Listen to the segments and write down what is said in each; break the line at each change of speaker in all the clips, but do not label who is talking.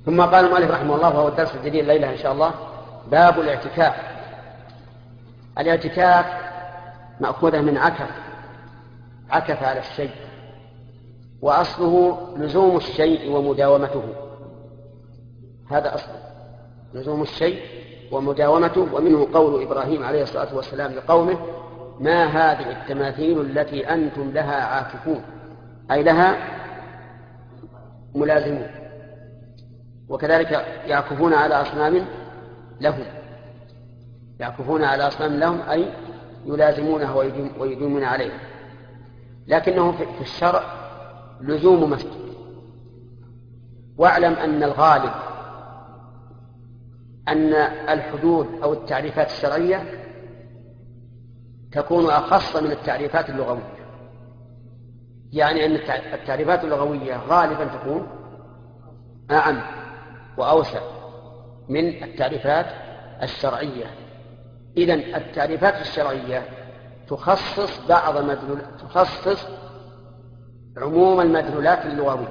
ثم قال المؤلف رحمه الله، وهو الدرس الجديد الليلة إن شاء الله، باب الاعتكاف. الاعتكاف مأخوذة من عكف على الشيء، وأصله لزوم الشيء ومداومته. هذا أصله لزوم الشيء ومداومته. ومنه قول إبراهيم عليه الصلاة والسلام لقومه: ما هذه التماثيل التي أنتم لها عاكفون، أي لها ملازمون. وكذلك يعكفون على أصنام لهم، أي يلازمونها ويدومون عليها. لكنه في الشرع لزوم مسجد. واعلم أن الغالب أن الحدود أو التعريفات الشرعية تكون أخص من التعريفات اللغوية. يعني أن التعريفات اللغوية غالبا تكون أعم وأوسع من التعريفات الشرعية. إذن التعريفات الشرعية تخصص تخصص عموم المدلولات اللغوية.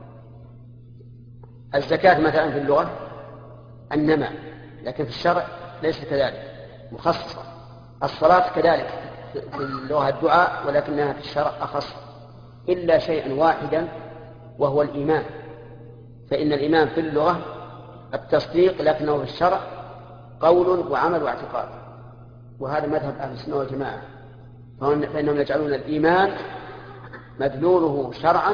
الزكاة مثلا في اللغة النماء، لكن في الشرع ليس كذلك، مخصصة. الصلاة كذلك في اللغة الدعاء، ولكنها في الشرع أخص، إلا شيئا واحدا وهو الإيمان. فإن الإيمان في اللغة التصديق، لكنه في الشرع قول وعمل واعتقاد. وهذا مذهب أهل السنة والجماعة، فإنهم يجعلون الإيمان مدلوله شرعا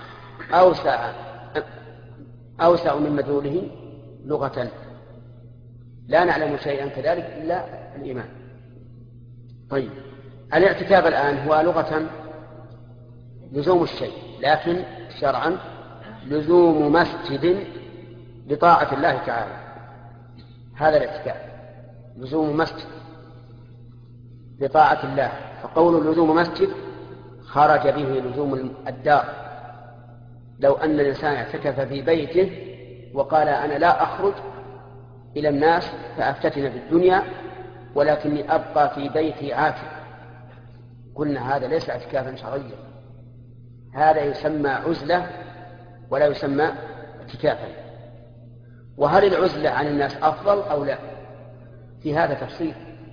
أوسع من مدلوله لغة. لا نعلم شيئا كذلك إلا الإيمان. طيب، الاعتكاف الآن هو لغة لزوم الشيء، لكن شرعا لزوم مسجد لطاعة الله تعالى. هذا الاعتكاف لزوم مسجد لطاعة الله. فقول لزوم مسجد خرج به لزوم الدار. لو أن الإنسان اعتكف في بيته وقال: أنا لا أخرج إلى الناس فأفتتن في الدنيا، ولكني أبقى في بيتي عاكف، قلنا هذا ليس اعتكافا شرعيا، هذا يسمى عزلة ولا يسمى اعتكافا. وهل العزلة عن الناس أفضل أو لا؟ في هذا تفصيل.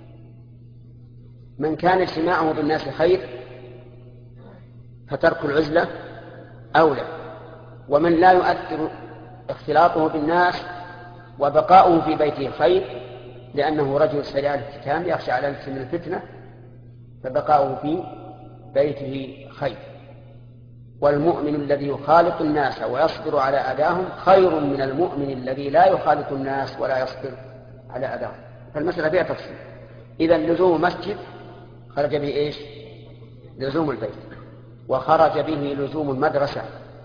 من كان اجتماعه بالناس خير فترك العزلة أولى، ومن لا يؤثر اختلاطه بالناس وبقاؤه في بيته خير، لأنه رجل سريع الالتزام يخشى على نفسه من الفتنة، فبقاؤه في بيته خير. والمؤمن الذي يخالط الناس ويصبر على أذاهم خير من المؤمن الذي لا يخالط الناس ولا يصبر على أذاهم. فالمسألة فيها تفصيل. إذا لزوم مسجد خرج به إيش؟ لزوم البيت، وخرج به لزوم المدرسة،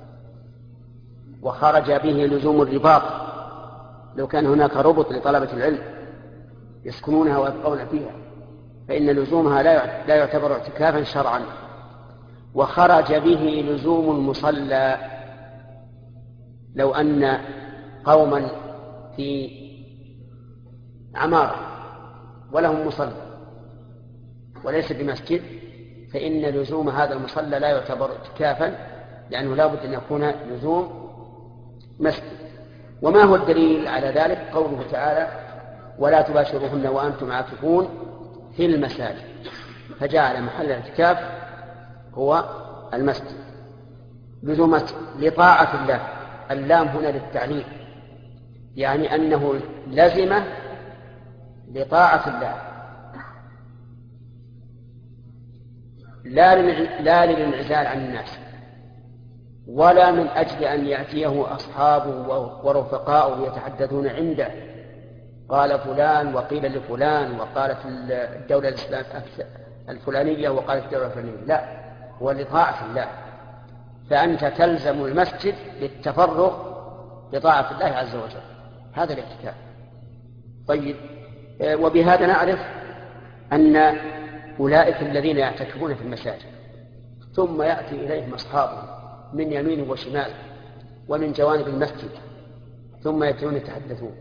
وخرج به لزوم الرباط. لو كان هناك ربط لطلبة العلم يسكنونها ويبقون فيها فإن لزومها لا يعتبر اعتكافا شرعا. وخرج به لزوم المصلى. لو أن قوما في عمارة ولهم مصلى وليس بمسجد، فإن لزوم هذا المصلى لا يعتبر اعتكافا، لأنه لا بد أن يكون لزوم مسجد. وما هو الدليل على ذلك؟ قوله تعالى: ولا تباشروهن وأنتم عاكفون في المساجد، فجعل محل الاعتكاف هو المسجد. لزوم لطاعة الله، اللام هنا للتعليل، يعني أنه لزمه لطاعة الله، لا للانعزال عن الناس، ولا من أجل أن يأتيه أصحابه ورفقاؤه يتحدثون عنده، قال فلان وقيل لفلان وقالت الدولة الفلانية وقالت الدولة الفلانية. لا، هو لطاعة الله. فأنت تلزم المسجد للتفرغ لطاعة الله عز وجل. هذا الاعتكاف. طيب، وبهذا نعرف أن أولئك الذين يعتكفون في المساجد ثم يأتي إليهم أصحابهم من يمين وشمال ومن جوانب المسجد، ثم يأتون يتحدثون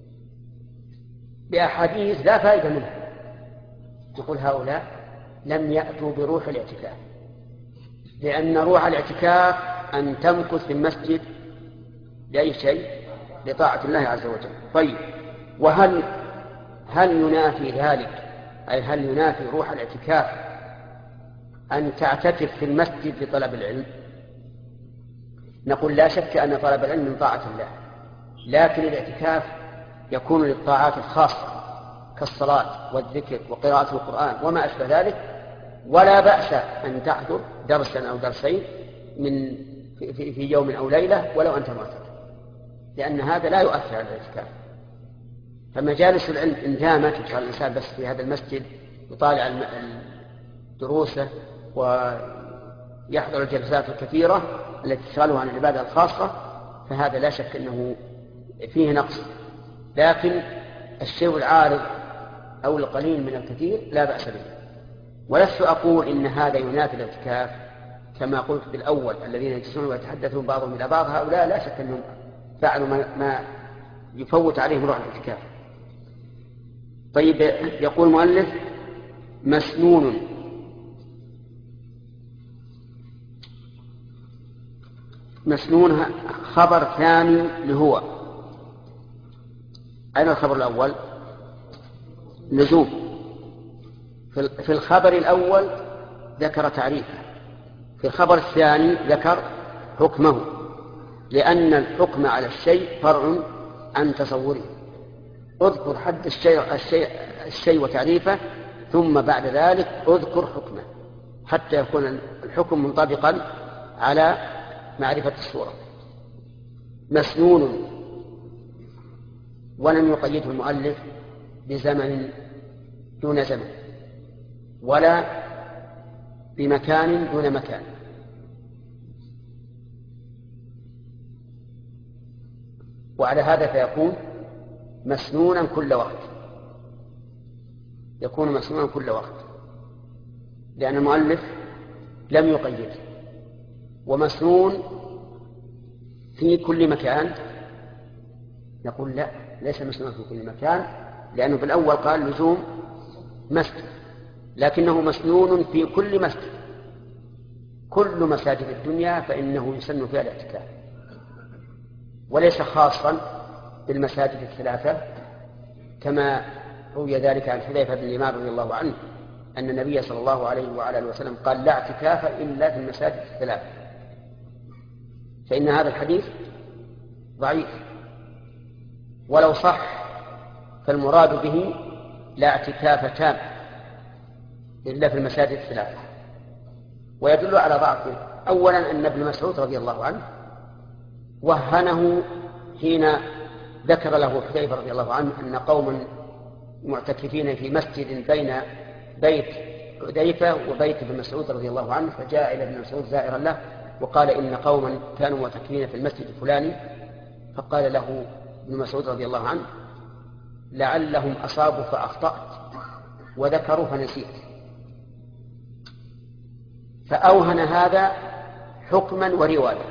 بأحاديث لا فائدة منها، يقول هؤلاء لم يأتوا بروح الاعتكاف، لأن روح الاعتكاف أن تمكث في المسجد لأي شيء؟ لطاعة الله عز وجل. طيب، هل ينافي ذلك، أي هل ينافي روح الاعتكاف أن تعتكف في المسجد لطلب العلم؟ نقول لا شك أن طلب العلم من طاعة الله، لكن الاعتكاف يكون للطاعات الخاصة كالصلاة والذكر وقراءة القرآن وما أشبه ذلك، ولا بأس أن تحضر درسا أو درسين في يوم أو ليلة ولو أنت معتكف، لأن هذا لا يؤثر على الاعتكاف. فمجالس العلم إن دامت يجعل الإنسان بس في هذا المسجد يطالع دروسه ويحضر الجلسات الكثيرة التي تشغله عن العبادة الخاصة، فهذا لا شك أنه فيه نقص. لكن الشيء العارض أو القليل من الكثير لا بأس به. ولست أقول إن هذا ينافي الاعتكاف كما قلت بالأول، الذين يجلسون ويتحدثون بعضهم إلى بعض، هؤلاء لا شك أنهم فعلوا ما يفوت عليهم روح الاعتكاف. طيب، يقول المؤلف مسنون خبر ثاني لهو. أين الخبر الأول؟ لزوم. في الخبر الأول ذكر تعريفه، في الخبر الثاني ذكر حكمه، لأن الحكم على الشيء فرع عن تصوره. اذكر حد الشيء وتعريفه، ثم بعد ذلك اذكر حكمه حتى يكون الحكم منطبقا على معرفة الصورة. مسنون، ولم يقيده المؤلف بزمن دون زمن ولا بمكان دون مكان، وعلى هذا فيكون مسنونا كل وقت، يكون مسنونا كل وقت، لأن المؤلف لم يقيد. ومسنون في كل مكان، نقول لا، ليس مسنون في كل مكان، لأنه بالأول قال لزوم مسجد، لكنه مسنون في كل مسجد. كل مساجد الدنيا فإنه يسن فيها الاعتكاف، وليس خاصا بالمساجد الثلاثة، كما روي ذلك عن حذيفة بن اليمان رضي الله عنه أن النبي صلى الله عليه وعلى آله وسلم قال لا اعتكاف إلا في المساجد الثلاثة، فإن هذا الحديث ضعيف، ولو صح فالمراد به لا اعتكاف تام إلا في المساجد الثلاثة. ويدل على ضعفه أولا أن ابن مسعود رضي الله عنه وهنه حين ذكر له حذيفة رضي الله عنه أن قوما معتكفين في مسجد بين بيت حذيفة وبيت ابن مسعود رضي الله عنه، فجاء إلى ابن مسعود زائرا له وقال إن قوما كانوا معتكفين في المسجد الفلاني، فقال له ابن مسعود رضي الله عنه لعلهم أصابوا فأخطأت وذكروا فنسيت، فأوهن هذا حكما ورواية.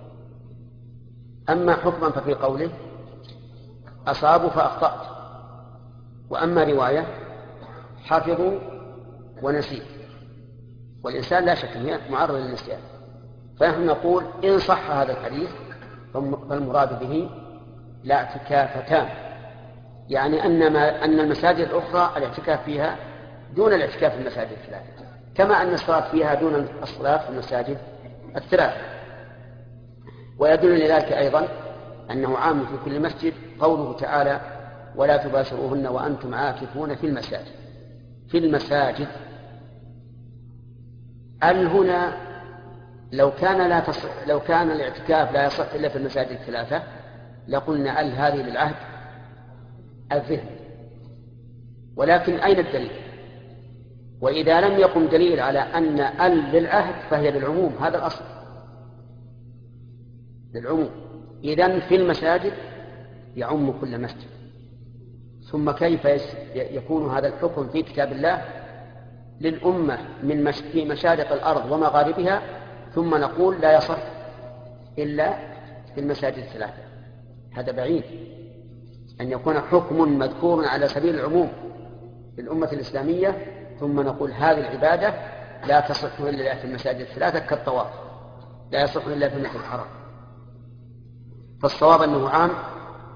أما حكما ففي قوله أصابوا فأخطأت، وأما رواية حفظوا ونسيت، والإنسان لا شك هي معرض للنسيان. فنحن نقول إن صح هذا الحديث فالمراد به لا اعتكاف تام، يعني أن المساجد الأخرى الاعتكاف فيها دون الاعتكاف في المساجد الثلاثة، كما أن الصلاة فيها دون الصلاة في المساجد الثلاثة. ويدل لذلك أيضا أنه عام في كل مسجد قوله تعالى ولا تباشروهن وأنتم عاكفون في المساجد. في المساجد هنا لو كان الاعتكاف لا يصح إلا في المساجد الثلاثة لقلنا هذه للعهد الذهن، ولكن أين الدليل؟ وإذا لم يقم دليل على أن للعهد فهي للعموم، هذا الأصل للعموم. إذن في المساجد يعم كل مسجد، ثم كيف يكون هذا الحكم في كتاب الله للأمة في مشارق الأرض ومغاربها، ثم نقول لا يصح إلا في المساجد الثلاثة؟ هذا بعيد أن يكون حكم مذكور على سبيل العموم في الأمة الإسلامية ثم نقول هذه العبادة لا تصح إلا في المساجد الثلاثة كالطواف لا يصح إلا في المسجد الحرام. فالصواب أنه عام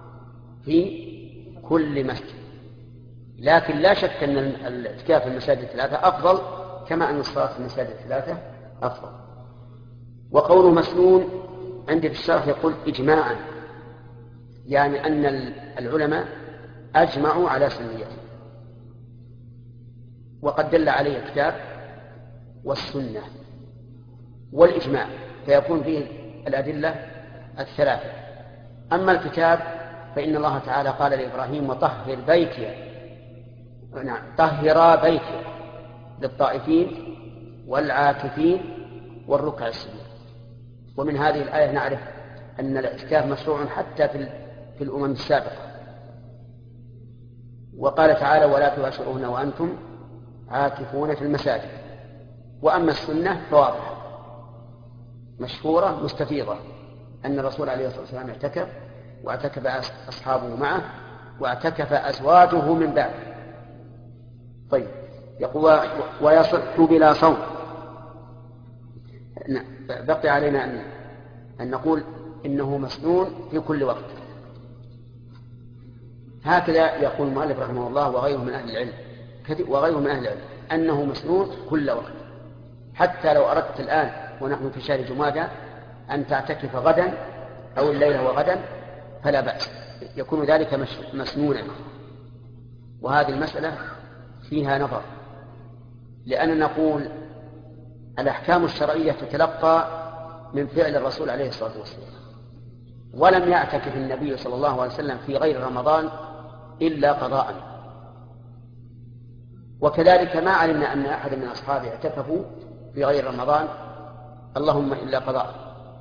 في كل مسجد، لكن لا شك أن الاعتكاف في المساجد الثلاثة أفضل، كما أن الصلاة في المساجد الثلاثة أفضل. وقوله مسنون عندي في الشرح يقول إجماعا، يعني أن العلماء أجمعوا على سنيته، وقد دل عليه الكتاب والسنة والإجماع، فيكون فيه الأدلة الثلاثة. أما الكتاب فإن الله تعالى قال لإبراهيم وطهر بيتي، طهر بيتي للطائفين والعاكفين والركع السجود. ومن هذه الآية نعرف أن الاعتكاف مشروع حتى في الأمم السابقة. وقال تعالى ولا تباشروهن وأنتم عاكفون في المساجد. وأما السنة فواضحة مشهورة مستفيضة، أن الرسول عليه الصلاة والسلام اعتكف، واعتكف أصحابه معه، واعتكف أزواجه من بعده. طيب، يقول ويصح بلا صوم. بقي علينا أن نقول إنه مسنون في كل وقت. هكذا يقول المؤلف رحمه الله وغيره من أهل العلم أنه مسنون كل وقت. حتى لو أردت الآن ونحن في شهر جمادى أن تعتكف غدا أو الليلة وغدا فلا بأس، يكون ذلك مسنونا. وهذه المسألة فيها نظر، لأننا نقول الأحكام الشرعية تتلقى من فعل الرسول عليه الصلاة والسلام، ولم يعتكف النبي صلى الله عليه وسلم في غير رمضان إلا قضاء. وكذلك ما علمنا أن أحد من أصحابه اعتكفوا في غير رمضان اللهم إلا قضاء.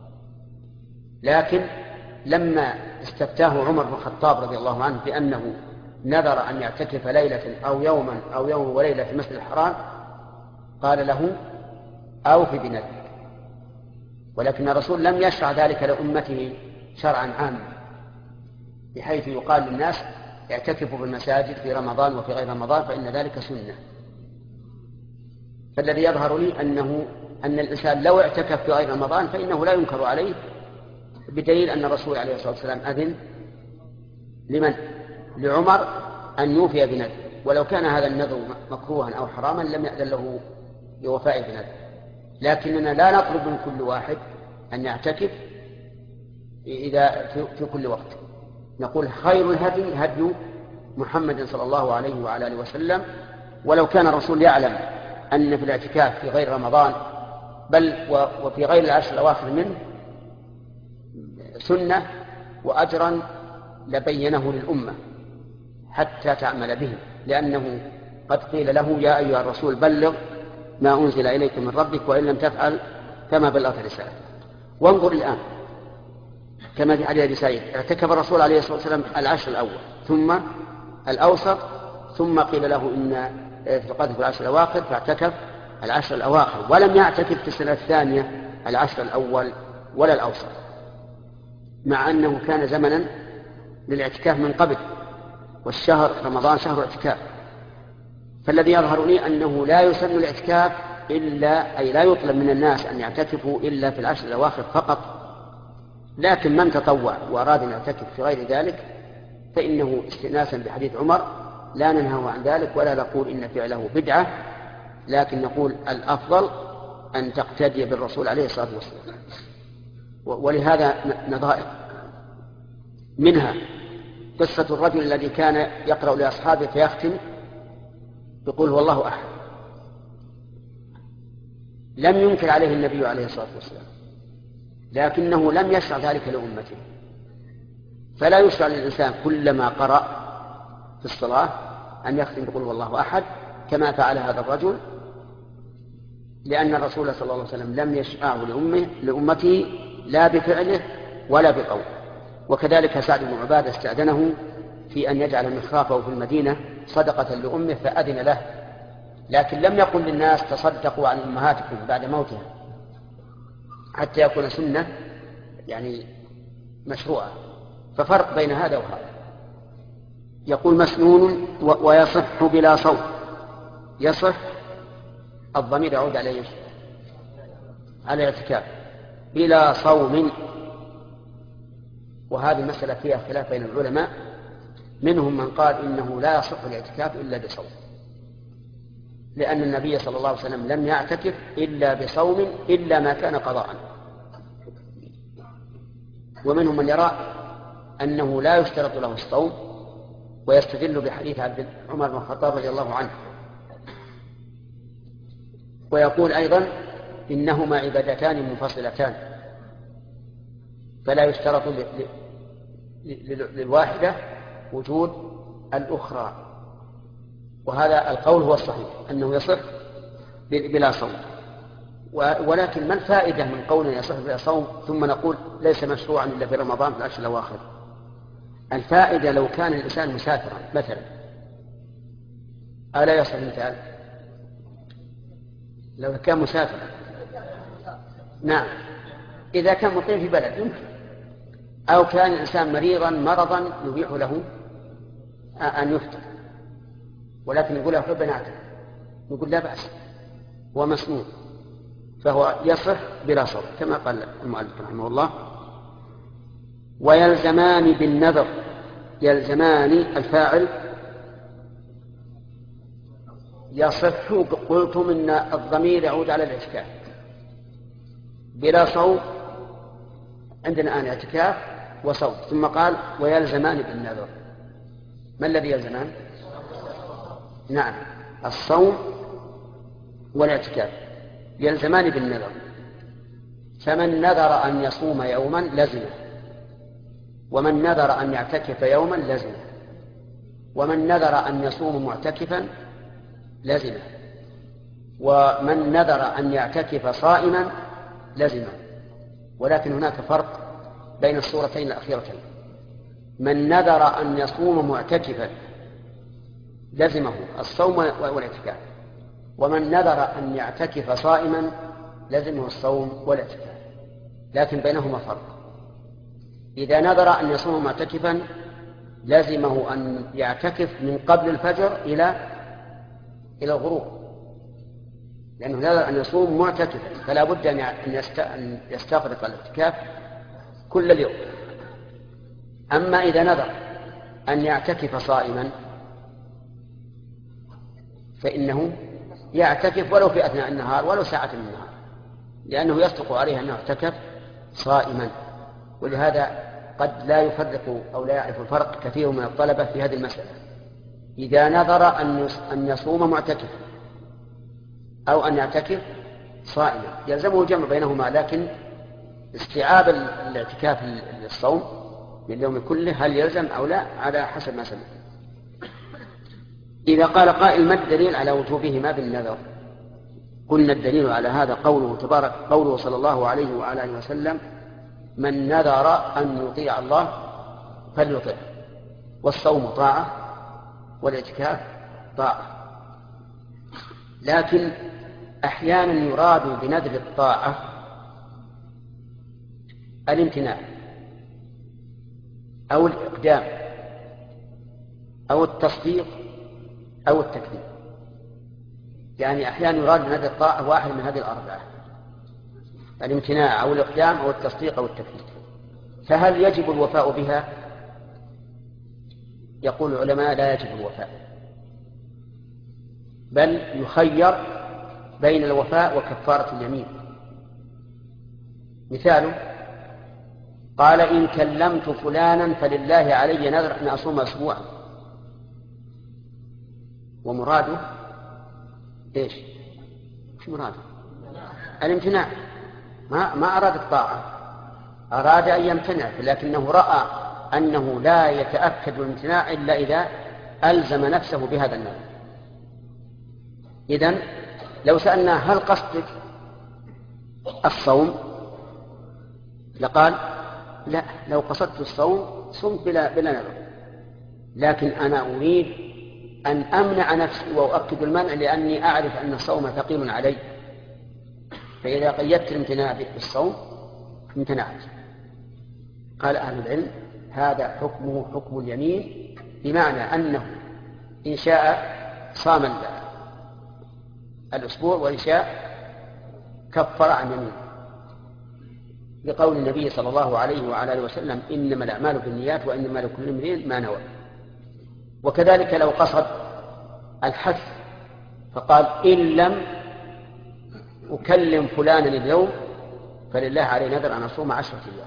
لكن لما استفتاه عمر بن الخطاب رضي الله عنه بأنه نذر أن يعتكف ليلة أو يوما أو يوم وليلة في المسجد الحرام قال له أوف بنذرك. ولكن الرسول لم يشرع ذلك لأمته شرعا عاما، بحيث يقال للناس اعتكفوا في المساجد في رمضان وفي غير رمضان فإن ذلك سنة. فالذي يظهر لي أن الإنسان لو اعتكف في غير رمضان فإنه لا ينكر عليه، بدليل أن الرسول عليه الصلاة والسلام أذن لمن؟ لعمر أن يوفي بنذر، ولو كان هذا النذر مكروها أو حراما لم يأذن له بوفاء بنذر. لكننا لا نطلب من كل واحد أن يعتكف إذا في كل وقت. نقول خير الهدي هدي محمد صلى الله عليه وعلى آله وسلم. ولو كان الرسول يعلم أن في الاعتكاف في غير رمضان بل وفي غير العشر الأواخر منه سنة وأجرا لبينه للأمة حتى تعمل به، لأنه قد قيل له يا أيها الرسول بلغ ما أنزل إليك من ربك وإن لم تفعل فما بلغت رسالته. وانظر الآن كما في حديث أبي سعيد اعتكف الرسول عليه الصلاة والسلام العشر الأول ثم الأوسط، ثم قيل له إن تقدم في العشر الأواخر فاعتكف العشر الأواخر، ولم يعتكف في السنة الثانية العشر الأول ولا الأوسط، مع أنه كان زمنا للاعتكاف من قبل، والشهر رمضان شهر اعتكاف. فالذي يظهر لي أنه لا يسن الاعتكاف إلا أي لا يطلب من الناس أن يعتكفوا إلا في العشر الأواخر فقط. لكن من تطوع وأراد أن يعتكف في غير ذلك فإنه استئناسا بحديث عمر لا ننهى عن ذلك ولا نقول إن فعله بدعة، لكن نقول الأفضل أن تقتدي بالرسول عليه الصلاة والسلام. ولهذا نظائر منها قصة الرجل الذي كان يقرأ لأصحابه فيختم يقول هو الله أحد، لم ينكر عليه النبي عليه الصلاة والسلام، لكنه لم يشرع ذلك لأمته. فلا يشرع للإنسان كلما قرأ في الصلاة أن يختم يقول هو الله أحد كما فعل هذا الرجل، لأن الرسول صلى الله عليه وسلم لم يشرعه لأمته لا بفعله ولا بقوله. وكذلك سعد بن عبادة استأذنه في أن يجعل مخرافه في المدينة صدقة لأمه فأذن له، لكن لم يقل للناس تصدقوا عن أمهاتكم بعد موتها، حتى يكون سنة يعني مشروعة. ففرق بين هذا وهذا. يقول مسنون ويصح بلا صوم. يصح الضمير يعود على الاعتكاف بلا صوم، وهذه المسألة فيها خلاف بين العلماء منهم من قال إنه لا يصح الاعتكاف إلا بصوم، لأن النبي صلى الله عليه وسلم لم يعتكف إلا بصوم إلا ما كان قضاء. ومنهم من يرى أنه لا يشترط له الصوم، ويستدل بحديث عمر بن الخطاب رضي الله عنه، ويقول أيضا إنهما عبادتان منفصلتان فلا يشترط للواحدة وجود الأخرى. وهذا القول هو الصحيح أنه يصح بلا صوم. ولكن ما الفائدة من قولنا يصح بلا صوم ثم نقول ليس مشروعا إلا في رمضان في العشر الأواخر؟ الفائدة لو كان الإنسان مسافرا مثلا ألا يصح مثال؟ لو كان مسافرا نعم، إذا كان مقيم في بلد يمكن، أو كان الإنسان مريضا مرضا يبيح له أن يفطر، ولكن يقول أحب أن أعتكف، يقول لا بأس ومسنون، فهو يصح بلا صوم كما قال المؤلف رحمه الله. ويلزمان بالنذر، يلزمان الفاعل يصح. قلتم إن الضمير يعود على الاعتكاف بلا صوم، عندنا الآن اعتكاف وصوم، ثم قال ويلزمان بالنذر. ما الذي يلزمان؟ نعم الصوم والاعتكاف يلزمان بالنذر. فمن نذر أن يصوم يوما لزمه، ومن نذر أن يعتكف يوما لزمه، ومن نذر أن يصوم معتكفا لزمه، ومن نذر أن يعتكف صائما لزمه. ولكن هناك فرق بين الصورتين الأخيرتين. من نذر أن يصوم معتكفا لزمه الصوم والاعتكاف، ومن نذر أن يعتكف صائما لزمه الصوم والاعتكاف، لكن بينهما فرق. إذا نذر أن يصوم معتكفا لزمه أن يعتكف من قبل الفجر إلى الغروب، لأنه نذر أن يصوم معتكفا، فلا بد أن يستغرق الاعتكاف كل اليوم. أما إذا نذر أن يعتكف صائما فإنه يعتكف ولو في أثناء النهار ولو ساعة من النهار، لأنه يصدق عليه أنه اعتكف صائما. ولهذا قد لا يفرق أو لا يعرف الفرق كثير من الطلبة في هذه المسألة. إذا نذر أن يصوم معتكفا أو أن يعتكف صائما يلزمه الجمع بينهما، لكن استيعاب الاعتكاف للصوم لليوم كله هل يلزم أو لا على حسب ما سمع. إذا قال قائل ما الدليل على وجوبهما بالنذر؟ قلنا الدليل على هذا قوله صلى الله عليه وعلى آله وسلم من نذر أن يطيع الله فليطيع، والصوم طاعة والاعتكاف طاعة. لكن أحيانا يراد بنذر الطاعة الامتناع أو الإقدام أو التصديق أو التكذيب، يعني أحيانا يراد بنذر الطاعة واحد من هذه الأربعة، الامتناع أو الإقدام أو التصديق أو التكذيب. فهل يجب الوفاء بها؟ يقول العلماء لا يجب الوفاء، بل يخير بين الوفاء وكفارة اليمين. مثاله قال إن كلمت فلانا فلله علي نذر أن أصوم أسبوعا، ومراده إيش؟ مش مراده الامتناع، ما أراد الطاعة، أراد أن يمتنع، لكنه رأى أنه لا يتأكد الامتناع إلا إذا ألزم نفسه بهذا النذر. إذن لو سألنا هل قصدك الصوم لقال لا، لو قصدت الصوم صمت بلا نذر، لكن أنا أريد أن أمنع نفسي وأؤكد المنع لأني أعرف أن الصوم ثقيل علي، فإذا قيدت الامتناع بالصوم امتنعت. قال أهل العلم هذا حكمه حكم اليمين، بمعنى أنه إن شاء صام الأسبوع وإن شاء كفر عن يمينه، لقول النبي صلى الله عليه وعلى آله وسلم إنما الأعمال بالنيات وإنما لكل امرئ ما نوى. وكذلك لو قصد الحث فقال إن لم أكلم فلانا اليوم فلله عليه نذر أن أصوم 10 أيام.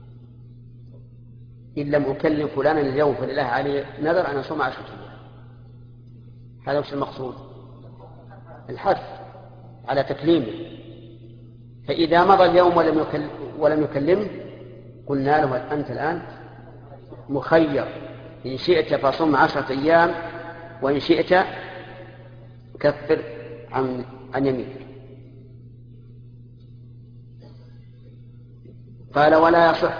إن لم أكلم فلانا اليوم فلله عليه نذر أن أصوم 10 أيام. هذا وش المقصود؟ الحث على تكليمه. فإذا مضى اليوم ولم يكلمه قلنا له أنت الآن مخير، إن شئت فصم 10 أيام وإن شئت كفر عن يمينك. قال ولا يصح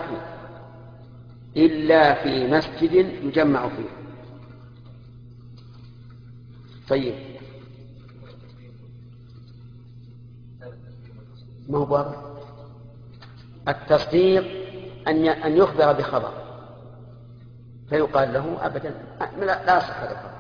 إلا في مسجد يجمع فيه. طيب ما هو واضح؟ التصديق أن يخبر بخبر فيقال له أبدا لا يصح هذا الخبر،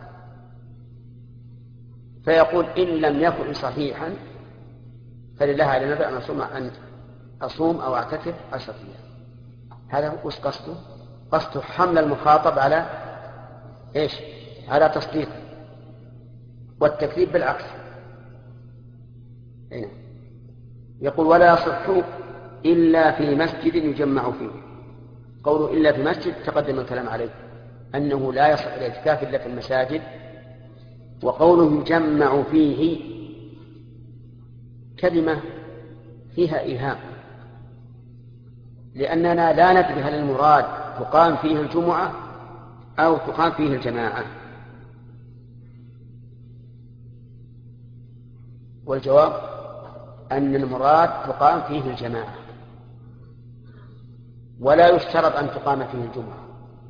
فيقول إن لم يكن صحيحا فلله على نذر أن أصوم أو أعتكف 10 أيام. هذا وش قصده؟ قصده حمل المخاطب على إيش؟ على تصديق، والتكذيب بالعكس. هنا يقول ولا يصح إلا في مسجد يجمع فيه. قوله إلا في مسجد تقدم الكلام عليه أنه لا يصح الاعتكاف إلا في المساجد. وقوله يجمع فيه كلمة فيها إيهام، لأننا لا ندري هل المراد تقام فيه الجمعة أو تقام فيه الجماعة. والجواب أن المراد تقام فيه الجماعة، ولا يشترط أن تقام فيه الجمعة.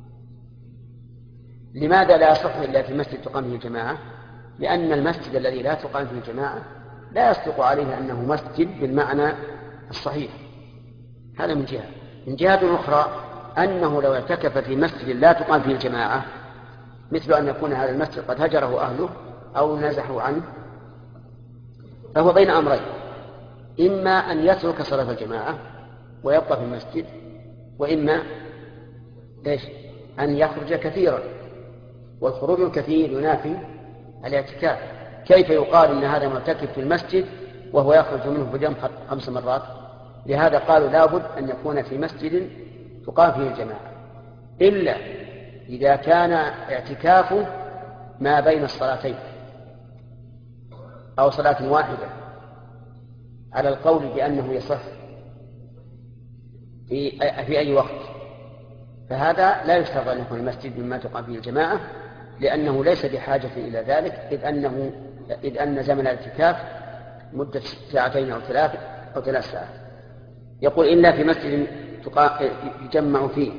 لماذا لا يصح إلا في مسجد تقام فيه الجماعة؟ لأن المسجد الذي لا تقام فيه الجماعة لا يصدق عليه أنه مسجد بالمعنى الصحيح. هذا من جهة. من جهة أخرى أنه لو اعتكف في مسجد لا تقام فيه الجماعة مثل أن يكون هذا المسجد قد هجره أهله أو نزحوا عنه، فهو بين أمرين: إما أن يترك صلاة الجماعة ويبقى في المسجد، وإما أن يخرج كثيرا، والخروج الكثير ينافي الاعتكاف. كيف يقال إن هذا معتكف في المسجد وهو يخرج منه في اليوم 5 مرات؟ لهذا قالوا لابد أن يكون في مسجد تقام فيه الجماعة، إلا إذا كان اعتكافه ما بين الصلاتين أو صلاة واحدة على القول بأنه يصح في أي وقت، فهذا لا يشترط أن يكون المسجد مما تقام فيه الجماعة، لأنه ليس بحاجة إلى ذلك، إذ أن زمن الاعتكاف مدة 2 أو 3 ساعات. يقول إلا في مسجد يجمع فيه.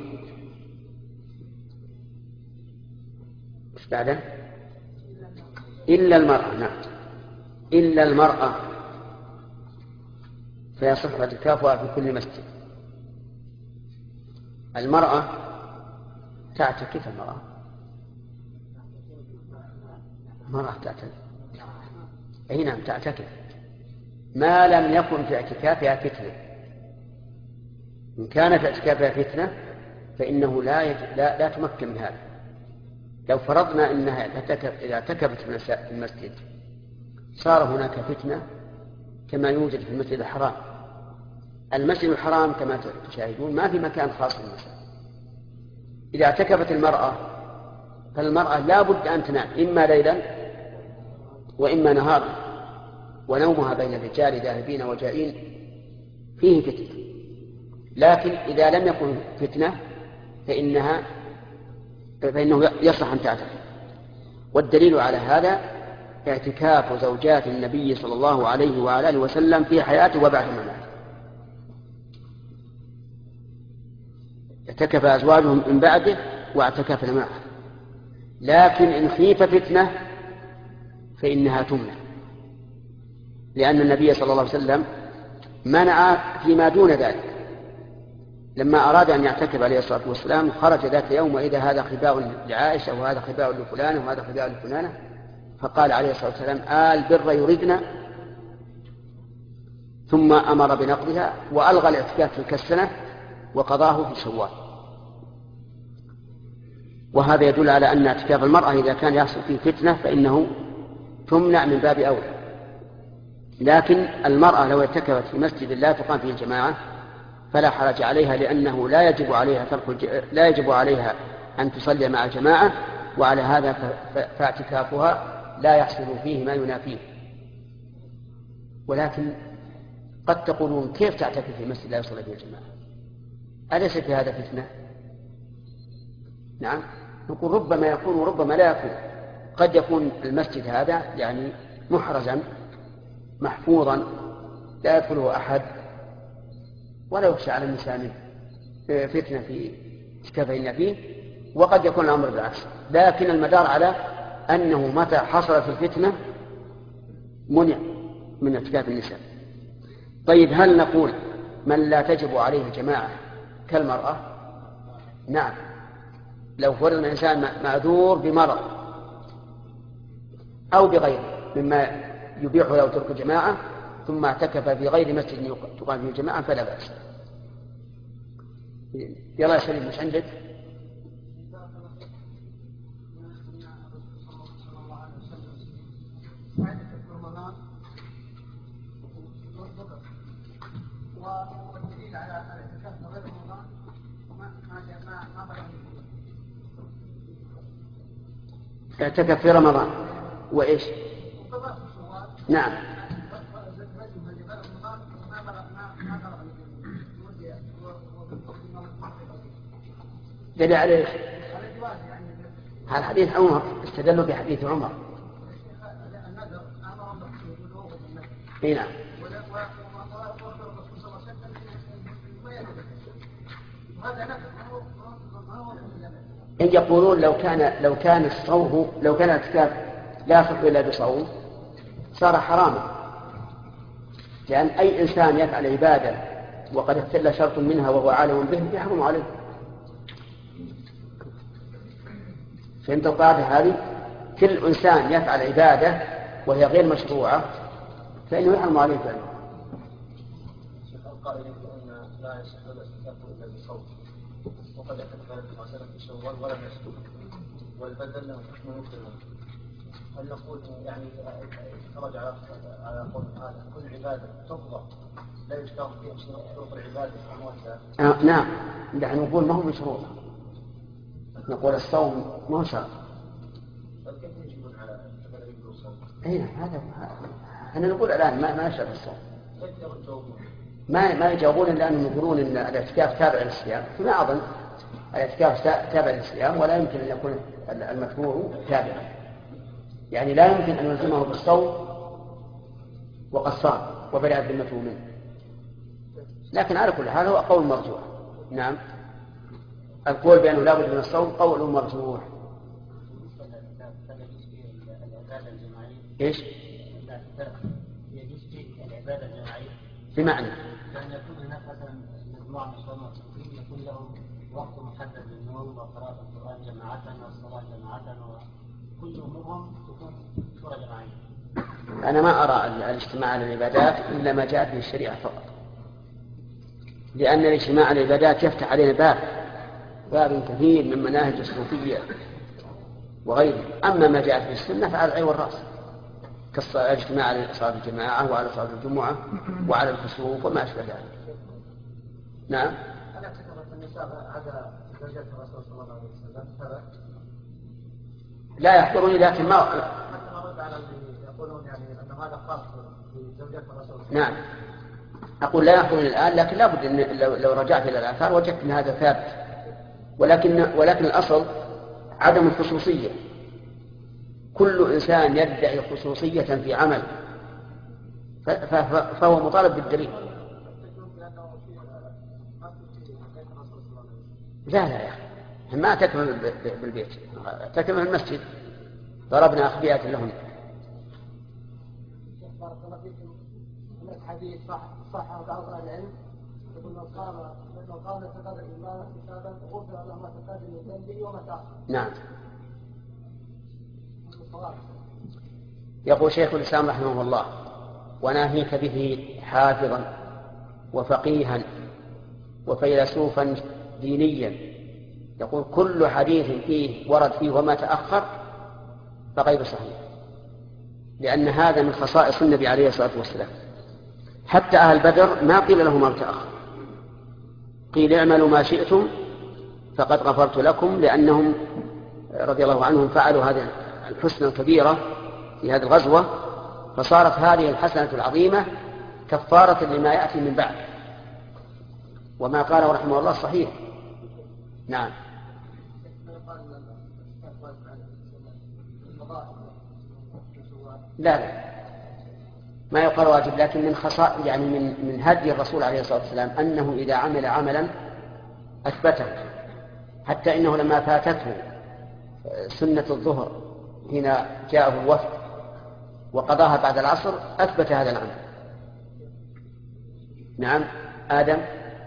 مش بعده؟ إلا المرأة. نعم، إلا المرأة فيصح اعتكافها في كل مسجد. المرأة تعتكف. المرأة تعتكف. أي نعم تعتكف ما لم يكن في اعتكافها فتنة. إن كان في اعتكافها فتنة فإنه لا تمكن من هذا. لو فرضنا أنها إذا اعتكفت في المسجد صار هناك فتنة كما يوجد في المسجد الحرام. المسجد الحرام كما تشاهدون ما في مكان خاص للمسجد. إذا اعتكفت المرأة فالمرأة لا بد أن تنام إما ليلا وإما نهارا، ونومها بين الرجال ذاهبين وجائين فيه فتنة. لكن إذا لم يكن فتنة فإنه يصح أن تعتكف. والدليل على هذا اعتكاف زوجات النبي صلى الله عليه وعلى آله وسلم في حياته وبعد مماته. اعتكف أزواجهم من بعده واعتكفنا معه. لكن إن خيف فتنة فإنها تمنع، لأن النبي صلى الله عليه وسلم منع فيما دون ذلك. لما أراد أن يعتكف عليه الصلاة والسلام خرج ذات يوم وإذا هذا خباء لعائشة وهذا خباء لفلانة وهذا خباء لفلانة، فقال عليه الصلاة والسلام البر يردنا، ثم أمر بنقضها وألغى الاعتكاف تلك السنة وقضاه في شوال. وهذا يدل على أن اعتكاف المرأة إذا كان يحصل فيه فتنة فإنه تمنع من باب أولى. لكن المرأة لو اعتكفت في مسجد لا تقام فيه الجماعة فلا حرج عليها، لأنه لا يجب عليها أن تصلي مع الجماعة، وعلى هذا فاعتكافها لا يحصل فيه ما ينافيه. ولكن قد تقولون كيف تعتكف في مسجد لا يصلي فيه الجماعة؟ أليس في هذا فتنة؟ نعم، نقول ربما يكون وربما لا يكون. قد يكون المسجد هذا يعني محرزا محفوظا لا يدخله أحد ولا يخشى على النساء منه فتنة في اعتكافهن فيه، وقد يكون الأمر بالعكس. لكن المدار على أنه متى حصلت الفتنة منع من اعتكاف النساء. طيب، هل نقول من لا تجب عليه الجماعة كالمرأة؟ نعم، لو فرض الإنسان معذور بمرض أو بغيره مما يبيح له ترك الجماعة ثم اعتكف في غير مسجد تقام فيه الجماعة فلا بأس. يلا يا سليم، مش عندك؟ والدليل على الاعتكاف غير رمضان اعتكف في رمضان وإيش؟ نعم، دليل على هذا حديث عمر، استدلوا بحديث عمر. اي نعم. إن يقولون لو كان الصوم لو كان الاعتكاف لا يصح إلا بصوم صار حراما، لأن أي إنسان يفعل عبادة وقد اختل شرط منها وهو عالم به يحرم عليه. فهمت القاعدة هذه؟ كل إنسان يفعل عبادة وهي غير مشروعة فإنه يحرم عليه فعله.
القائل أن لا يصح الاعتكاف إلا بصوم، وقد اعتكف الرسول في شوال ولم يصوم والبدل له حكم مثل. هل نقول يعني خرج على قول هذا كل عبادة تفضل لا يشترط فيها شروط العبادة أموالها؟
نعم، نحن نقول ما هو بشروط، نقول الصوم ما هو شرط.
كيف يجبون على الصوم؟
اي هذا احنا نقول الآن ما يشرط الصوم.
كيف يجاوبون؟
ما يجاوبون إلا أنهم يقولون إن الاعتكاف تابع للصيام، فما أظن الاعتكاف تابع للصيام ولا يمكن أن يكون المتبوع تابعا، يعني لا يمكن أن يلزمه بالصوم وقد صام وبرئت ذمته منه. لكن على كل حال هو قول مرجوح. نعم، القول بأنه لا بد من الصوم قول مرجوح. ايش؟
يجوز فيه العبادة الجماعية
بمعنى
لأن يكون هناك مثلا مجموعة من المسلمين يكون لهم وقت محدد للنوم وقراءة القرآن جماعة والصلاة جماعة وكل أمورهم تكون صورة جماعية.
أنا ما أرى الاجتماع على العبادات إلا ما جاءت به الشريعة فقط، لأن الاجتماع على العبادات يفتح علينا باب كثير من مناهج الصوفية وغيره. أما ما جاءت به السنة فعلى العين والرأس، كالاجتماع على صلاة الجماعة وعلى صلاة الجمعة وعلى الكسوف وما أشبه ذلك. نعم.
هل اعتكفت النساء هذا زوجة الرسول صلى الله عليه وسلم؟
لا يحضرني، لكن ما
رد على اللي يقولون يعني أن هذا خاص بزوجة الرسول.
نعم، أقول لا يحضرني الآن، لكن لابد أن لو رجعت إلى الآثار وجدت أن هذا ثابت، ولكن الأصل عدم الخصوصية. كل إنسان يدعي خصوصية في عمل فهو مطالب بالدليل. لا يا أخي، ما تكمل بالبيت، تكمل المسجد، ضربنا أخبيات لهم.
بارك الله فيكم. هناك حديث صح بعض أهل العلم يقول من قام اعتقاد الإيمان حسابا غفر له ما تقدم من ذنبه وما تأخر.
نعم. يقول شيخ الإسلام رحمه الله: وناهيك به حافظا وفقيها وفيلسوفا دينيا يقول كل حديث فيه ورد فيه وما تأخر فغير صحيح، لأن هذا من خصائص النبي عليه الصلاة والسلام. حتى أهل بدر ما قيل لهم ما تأخر، قيل اعملوا ما شئتم فقد غفرت لكم، لأنهم رضي الله عنهم فعلوا هذه الحسنة الكبيرة في هذه الغزوة، فصارت هذه الحسنة العظيمة كفارة لما يأتي من بعد. وما قاله رحمه الله صحيح. نعم. لا ما يقال واجب، لكن من خصائص يعني من هدي الرسول عليه الصلاة والسلام أنه إذا عمل عملا أثبته، حتى إنه لما فاتته سنة الظهر حين جاءه الوفد وقضاها بعد العصر أثبت هذا العمل. نعم. آدم.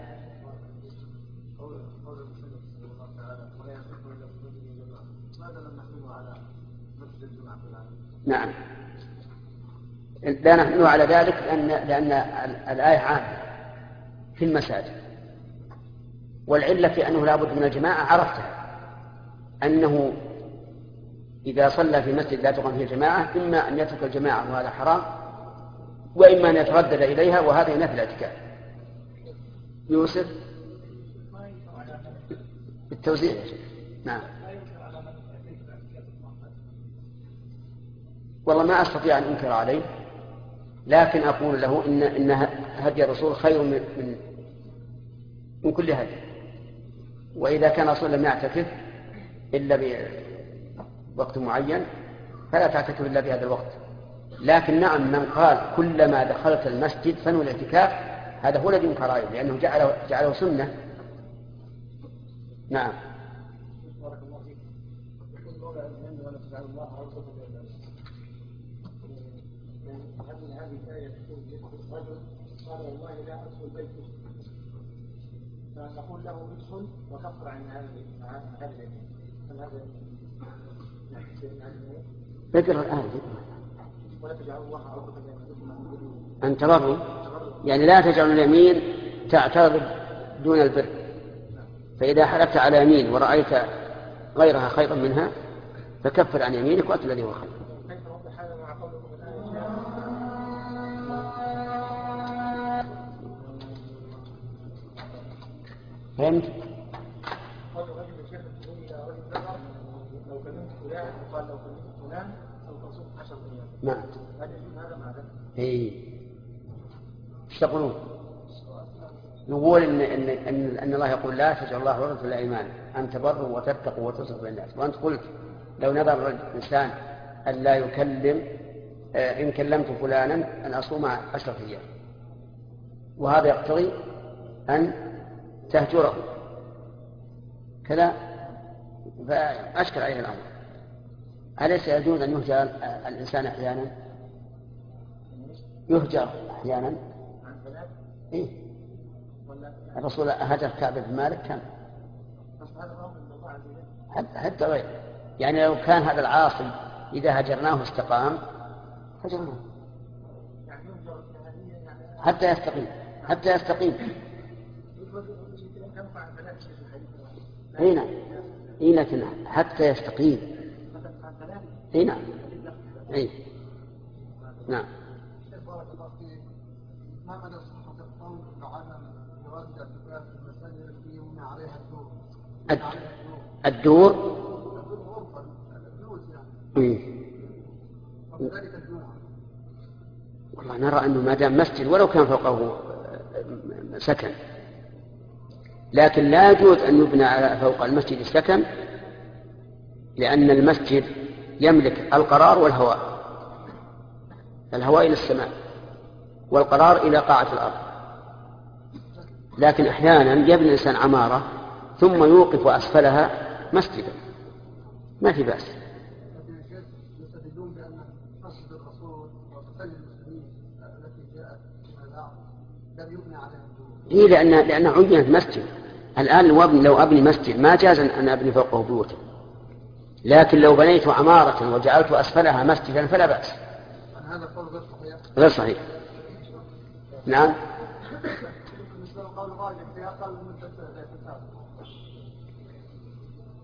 نعم لا نحن على ذلك لأن الآية عامة في المساجد، والعلة في أنه لا بد من الجماعة عرفتها، أنه إذا صلى في مسجد لا تقام فيه الجماعة إما أن يترك الجماعة وهذا حرام، وإما أن يتردد إليها وهذا ينافي الاعتكاف. يوسف بالتوزيع. نعم. والله ما أستطيع أن أنكر عليه، لكن أقول له إن هدي الرسول خير من كل هدي، وإذا كان الرسول لم يعتكف إلا بوقت معين فلا تعتكف إلا بهذا الوقت. لكن نعم من قال كلما دخلت المسجد فنوى الاعتكاف هذا هو الذي ينكر عليه، لأنه جعله سنة. نعم.
قال والله لا أدخل بيت فنقول له ادخل وكفر عن هذا
ذكر الآن
ولا تجعلوا الله عرضة
أن تبروا، يعني لا تجعلوا اليمين تعترض دون البر، فإذا حلفت على يمين ورأيت غيرها خيرا منها فكفر عن يمينك وأتل الذي هو خير. فهمت؟
قال رجل الشيخ تقول إلى رجل نظر لو كلمت فلان وقال لو كلمت فلان أو تصوم 10 أيام.
نعم.
هل يجوز هذا مع ذلك؟
إيه. إيش تقولون؟ نقول إن الله يقول لا تجعل الله عرضة للأيمان أن تبروا وتتقوا وتصلحوا بين الناس، وأنت قلت لو نظر الإنسان أن لا يكلم إن كلمت فلانا أن أصوم 10 أيام، وهذا يقتضي أن تهجره كذا، فأشكل عليه الأمر. أليس يجوز أن يهجر الإنسان أحيانا؟ يهجر أحيانا. إيه؟ الرسول هجر كعب بن مالك كان حتى غير، يعني لو كان هذا العاصي إذا هجرناه استقام هجرناه حتى يستقيم. هنا لكن حتى يستقيم. هنا اي نعم.
ما مدى صحة القول بعدم جواز الاعتكاف في المساجد التي يبنى عليها
الدور
غرفة البيوت يعني وكذلك الجمعة؟
والله نرى أنه ما دام مسجد ولو كان فوقه سكن، لكن لا يجوز أن يبنى على فوق المسجد السكن، لأن المسجد يملك القرار والهواء، الهواء إلى السماء والقرار إلى قاعة الأرض. لكن أحيانا يبني الإنسان عمارة ثم يوقف أسفلها مسجدا، ما في بأس.
يستدلون بأن مسجد الرسول ومساجد المسلمين التي جاءت لم يبنى عليها
هي لأن عينت مسجد. الآن لو أبني مسجد ما جاز أن أبني فوقه بيوتا، لكن لو بنيت عمارة وجعلت أسفلها مسجدا فلا بأس.
هذا قول غير صحيح.
غير صحيح. نعم.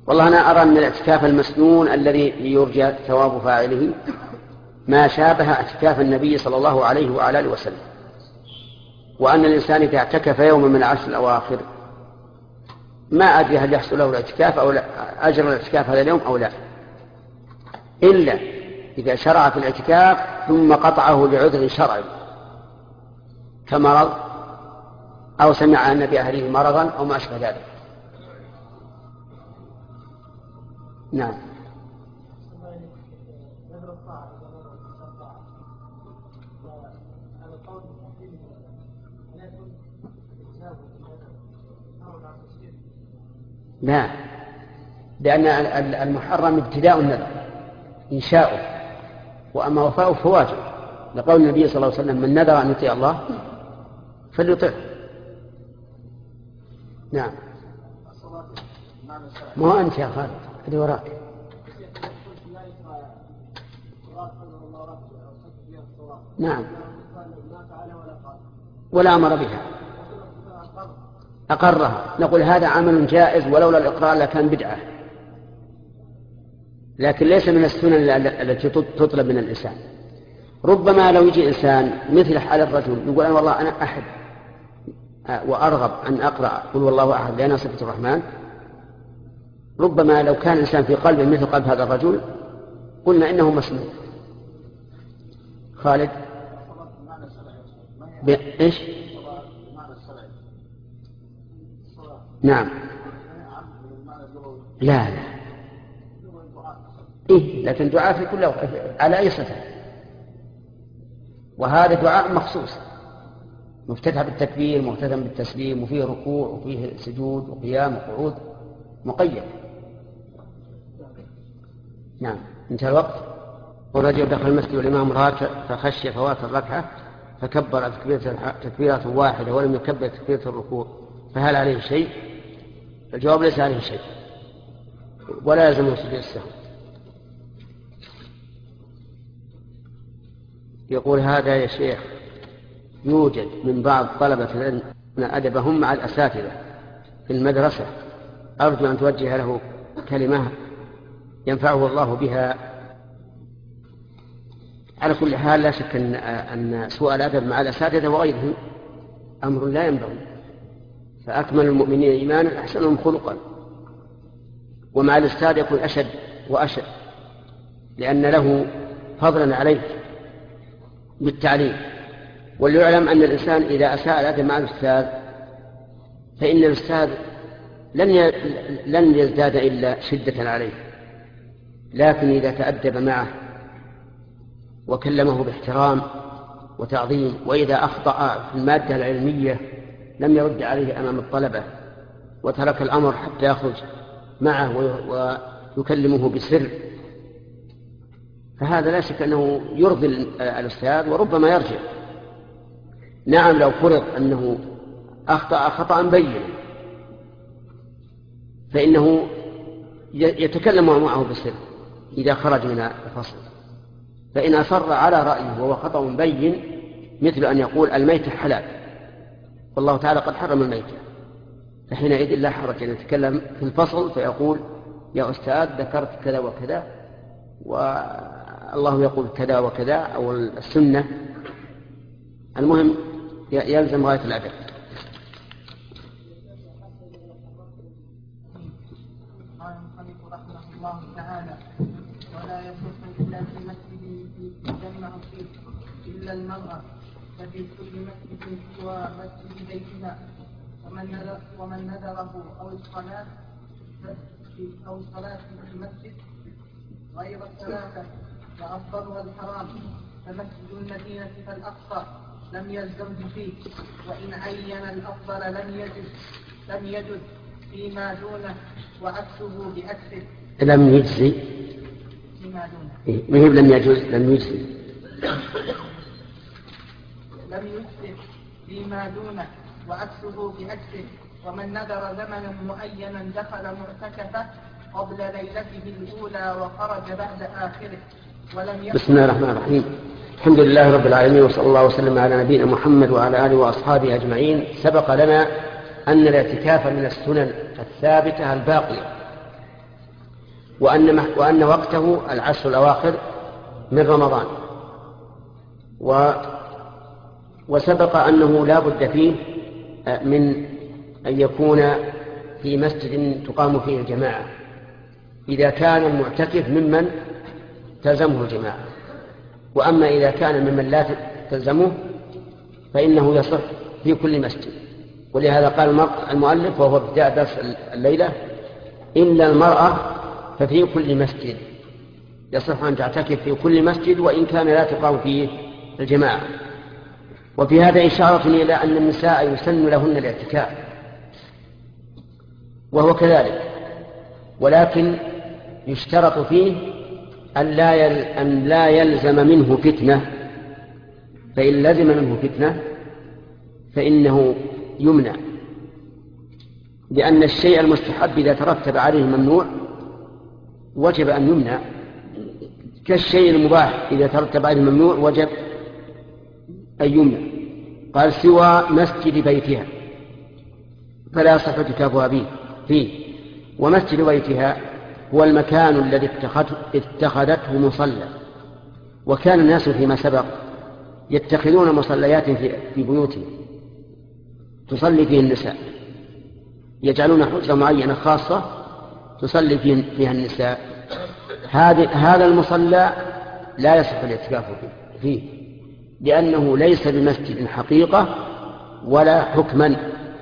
والله أنا أرى أن الاعتكاف المسنون الذي يرجى ثواب فاعله ما شابه اعتكاف النبي صلى الله عليه وعلى آله وسلم، وأن الإنسان إذا اعتكف يوما من العشر الأواخر ما أدري هل يحصل له الاعتكاف أو لا، أجر الاعتكاف هذا اليوم أو لا، إلا إذا شرع في الاعتكاف ثم قطعه لعذر شرعي كمرض أو سمع أن بأهله مرضا أو ما أشبه ذلك. نعم. لا، لأن المحرم ابتداء النذر إنشاؤه، وأما وفاؤه فواجب، لقول النبي صلى الله عليه وسلم من نذر أن يطيع الله فليطعه. نعم. ما هو أنت يا خالد اللي وراك. نعم. ولا أمر بها، أقرها، نقول هذا عمل جائز ولولا الإقرار لكان بدعة، لكن ليس من السنن التي تطلب من الإنسان. ربما لو يجي إنسان مثل حال الرجل يقول أنا والله أنا أحب وأرغب أن أقرأ قل والله أحد لأنها صفة الرحمن، ربما لو كان الإنسان في قلبه مثل قلب هذا الرجل قلنا إنه مسنون. خالد إيش؟ نعم. لا إيه، لكن دعاء في كل على أي صفة، وهذا دعاء مخصوص مفتتح بالتكبير مختتم بالتسليم وفيه ركوع وفيه سجود وقيام وقعود مقيد. نعم. انتهى الوقت. ورجل دخل المسجد والإمام راكع فخشي فوات الركعة فكبر تكبيرة واحدة ولم يكبر تكبيرة الركوع فهل عليه شيء؟ الجواب ليس عليه شيء ولا يلزمه سجود السهو. يقول هذا يا شيخ يوجد من بعض طلبة العلم أدبهم مع الأساتذة في المدرسة، أرجو أن توجه له كلمة ينفعه الله بها. على كل حال لا شك أن سوء الأدب مع الأساتذة وغيرهم أمر لا ينبغي، فأكمل المؤمنين إيمانا أحسنهم خلقا، ومع الأستاذ يكون أشد وأشد لأن له فضلا عليه بالتعليم. وليعلم أن الإنسان إذا أساء الأدب مع الأستاذ فإن الأستاذ لن يزداد إلا شدة عليه، لكن إذا تأدب معه وكلمه باحترام وتعظيم، وإذا أخطأ في المادة العلمية لم يرد عليه أمام الطلبة وترك الأمر حتى يخرج معه ويكلمه بسر، فهذا لا شك أنه يرضي الأستاذ وربما يرجع. نعم لو فرض أنه أخطأ خطأ بينا فإنه يتكلم معه بسر إذا خرج من الفصل، فإن أصر على رأيه وهو خطأ بين مثل أن يقول الميتة حلال والله تعالى قد حرم الميتة، فحينئذ لا حرج أن يتكلم في الفصل فيقول يا أستاذ ذكرت كذا وكذا والله يقول كذا وكذا أو السنة. المهم يلزم غاية الأدب.
قال المصنف رحمه الله تعالى ولا يصح إلا في مسجد يجمع فيه إلا المرأة، ففي كل مسجد سوى مسجد بيتها، ومن نذره أو الصلاة في المسجد غير الثلاثة فأفضلها الحرام، فمسجد المدينة فالأقصى لم يلزمه فيه، وإن عين الأفضل لم يجد فيما دونه وعكسه بأكثر.
لم يجزي
فيما دونه
مهب لم يجوز لم يجزي
فيما دونه وعكسه بأكثر. ومن نذر زمنا معينا دخل معتكفه قبل ليلته الأولى وخرج بعد آخره ولم يخرج.
بسم الله الرحمن الرحيم. الحمد لله رب العالمين وصلى الله وسلم على نبينا محمد وعلى آله وأصحابه أجمعين. سبق لنا أن الاعتكاف من السنن الثابتة الباقية، وأن وقته العشر الأواخر من رمضان. وسبق أنه لا بد فيه من أن يكون في مسجد تقام فيه الجماعة إذا كان المعتكف ممن تلزمه الجماعة. وأما إذا كان ممن لا تلزمه فإنه يصح في كل مسجد. ولهذا قال المؤلف وهو ابتداء درس الليلة: إلا المرأة ففي كل مسجد. يصح أن تعتكف في كل مسجد وإن كان لا تقام فيه الجماعة. وفي هذا إشارة إلى أن النساء يسن لهن الاعتكاف، وهو كذلك، ولكن يشترط فيه أن لا يلزم منه فتنة، فإن لزم منه فتنة فإنه يمنع، لأن الشيء المستحب إذا ترتب عليه الممنوع وجب أن يمنع، كالشيء المباح إذا ترتب عليه الممنوع وجب أن يمنع. قال: سوى مسجد بيتها فلا يصح اعتكافها فيه. ومسجد بيتها هو المكان الذي اتخذته مصلى. وكان الناس فيما سبق يتخذون مصليات في بيوتهم تصلي فيه النساء، يجعلون حجرة معينة خاصة تصلي فيها النساء. هذا المصلى لا يصح الاعتكاف فيه، لأنه ليس بمسجد حقيقة ولا حكما،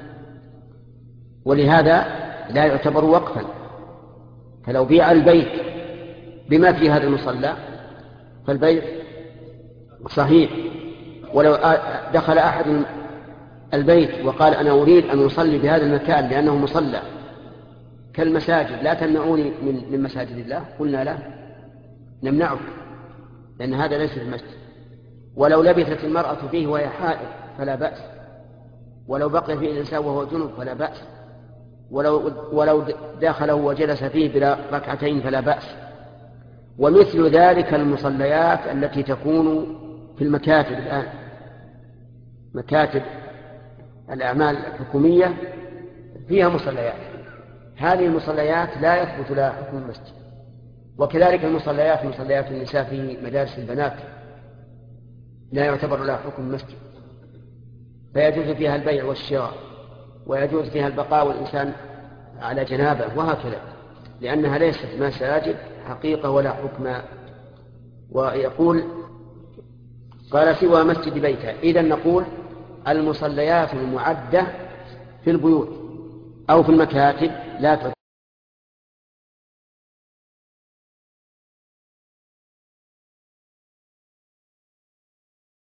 ولهذا لا يعتبر وقفا. فلو بيع البيت بما في هذا المصلى فالبيع صحيح، ولو دخل أحد البيت وقال: أنا أريد أن أصلي بهذا المكان لأنه مصلى كالمساجد، لا تمنعوني من مساجد الله، قلنا له: نمنعك، لأن هذا ليس في المسجد. ولو لبثت المرأة فيه وهي حائض فلا بأس، ولو بقي فيه الإنسان وهو جنب فلا بأس، ولو دخله وجلس فيه بلا ركعتين فلا بأس. ومثل ذلك المصليات التي تكون في المكاتب الآن، مكاتب الأعمال الحكومية فيها مصليات، هذه المصليات لا يثبت لها حكم المسجد. وكذلك مصليات النساء في مدارس البنات لا يعتبر لها حكم المسجد، فيجوز فيها البيع والشراء، ويجوز فيها البقاء والإنسان على جنابه، وهكذا، لأنها ليست مساجد حقيقة ولا حكم. ويقول: قال: سوى مسجد بيتها. إذن نقول المصليات المعدة في البيوت أو في المكاتب لا